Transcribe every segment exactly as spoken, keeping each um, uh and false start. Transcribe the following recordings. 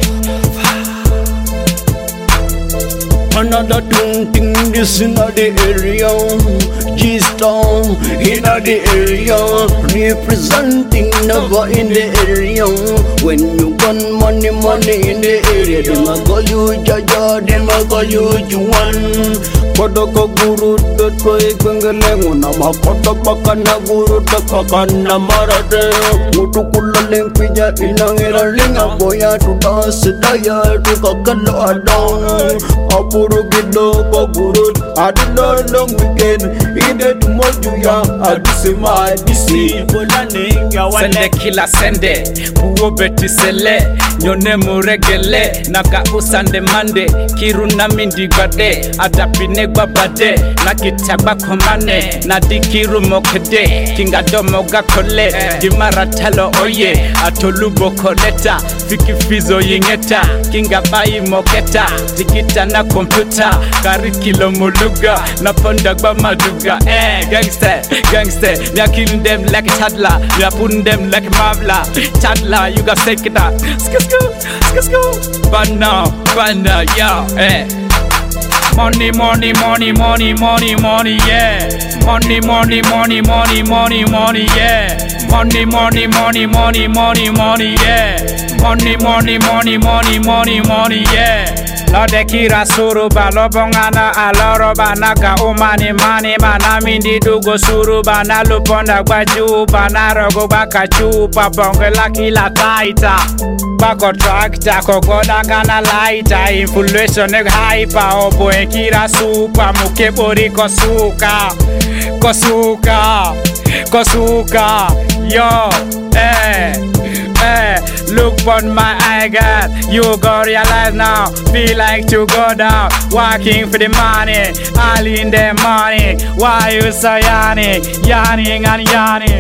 Another thing, thing this in the area, G-Stone in the area, representing never in the area. When you got money, money in the area, them a call you Jaja, them a call you Juan. Kodoko guru the toy kwengeleng na makoto pakana guru the kakana marade. Mutukula lengpija inangira linga boya to dance daya to kakalo adong. Apuru gido ko guru adilo long weekend ide tumojuya adisema adisi bolaninga wale sende kila sende buo beti sele nyone muregele naga usande mande kiruna mindi gade adapine gbabade nakitagba komane na dikiru mokede kinga domo gakole dimara talo oye atolubo koleta fikifizo yingeta kinga bayi moketa dikita na computer karikilo muluga na pondagba maduga eh gangster gangster we are killing them like a toddler we are putting them like a mavla toddler you got sick it up skisko skisko bana bana yo eh money money money money money money yeah money money money money money money yeah money money money money money money yeah money money money money money money yeah Lode kira suru balo bongana aloro banaga umani mani mana mindi dugo suru bana luponda gbaju bana rogo baka chupa bonge laki la taita bako tractor kogoda kana laita inflation neg hyper obo kira super mukebori kosuka kosuka kosuka yo eh Hey, look on my eye, God. You go realize now. Feel like to go down. Working for the money. All in the money. Why you so yawning? Yawning and yawning.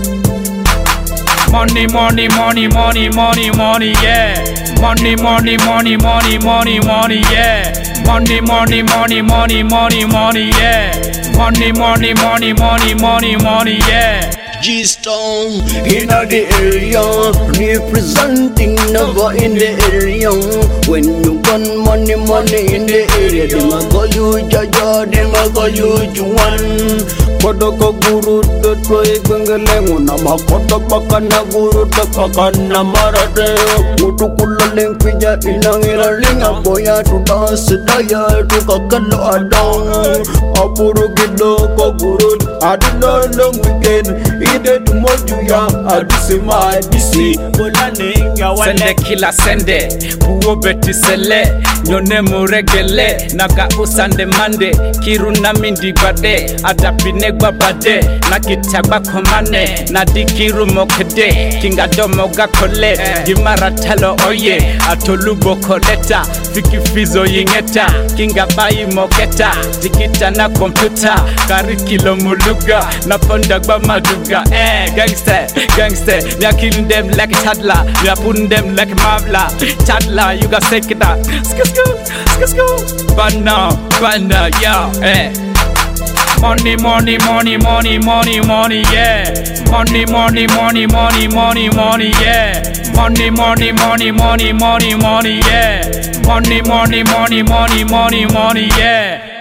Money, money, money, money, money, money, yeah. Money, money, money, money, money, money, yeah. Money, money, money, money, money, money, yeah. Money, money, money, money, money, money, yeah. G-Stone in the area, representing never in the area. When you got money, money in the area, them a call you Jaja, them a call you Juan. Kodoko guru the toy kwengeleng na makoto pakana guru the kakana marade. Mutukula lengpija inangira linga boya to dance daya to kakalo adong. Apuru gido ko guru adilo long weekend. Ide tumojuya adisema adisi bolaninga wale sende kila sende buo beti sele nyone muregele naga usande mande kiruna mindi gbade adapine gbabade nakitagba komane na dikiru mokede kinga domo gakole dimara talo oye atolubo koleta fikifizo yingeta kinga bayi moketa dikita na computer karikilo muluga na pondagba maduga eh gangster gangster we are killing them like a toddler we are putting them like a mavla toddler you got sick it up skisko skisko bana bana yo eh money money money money money money yeah money money money money money money yeah money money money money money money yeah money money money money money money yeah